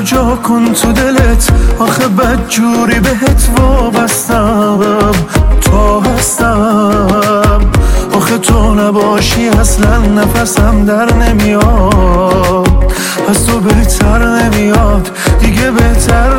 جا کن تو دلت، آخه بدجوری بهت وابستم، تا هستم. آخه تو نباشی اصلا نفسم در نمیاد، از تو بهتر نمیاد، دیگه بهتر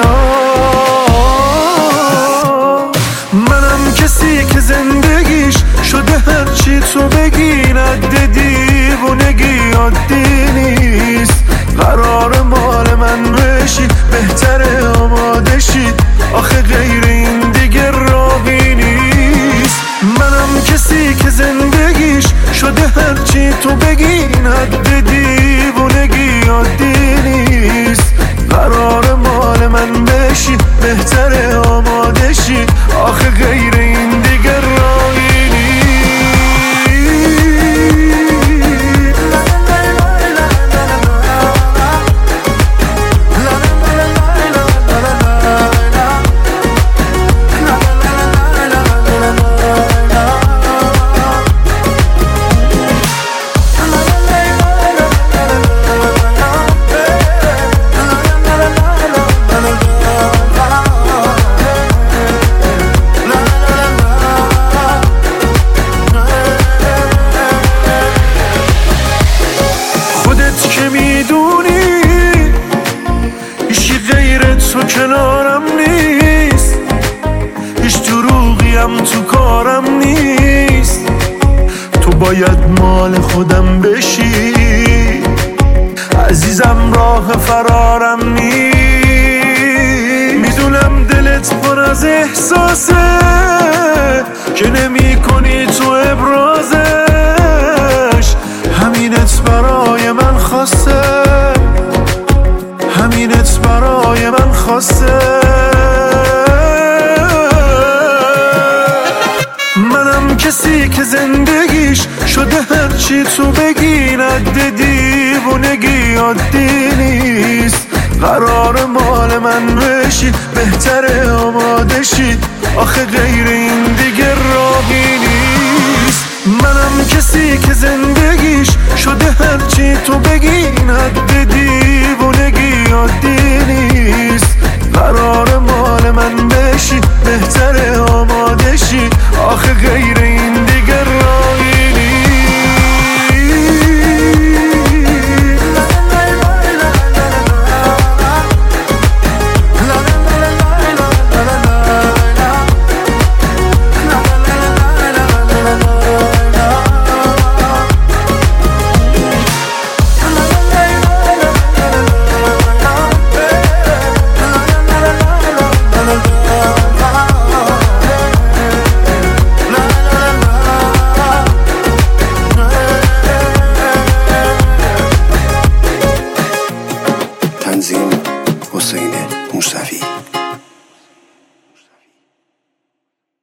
نمیاد. منم کسی که زندگیش شده هرچی تو بگی، رد دیوونگی عادی نیست. قرار مال من بشی، بهتره آماده شی، آخه غیر این دیگه راهی نیست. منم کسی که زندگیش شده هرچی تو بگی، رد دیوونگی عادی نیست. قرار مال من بشی، بهتره آماده شی، آخه غیر این دیگه راهی نیست. که میدونی هیچی غیر تو کنارم نیست، هیچ دروغیم تو کارم نیست. تو باید مال خودم بشی عزیزم، راه فرارم نیست. میدونم دلت پر از احساسه که نمی کنی تو ابرازش، همینت برای من خواسته، همینت برای من خواسته. منم کسی که زندگیش شده هرچی تو بگی، رد دیوونگی عادی نیست. قرار مال من بشی، بهتره آماده شی، آخه غیر این دیگه راهی نیست. منم کسی که زندگیش شده هرچی تو بگی، رد دیوونگی عادی نیست. قرار مال من بشی، بهتره آماده شی، آخه غیر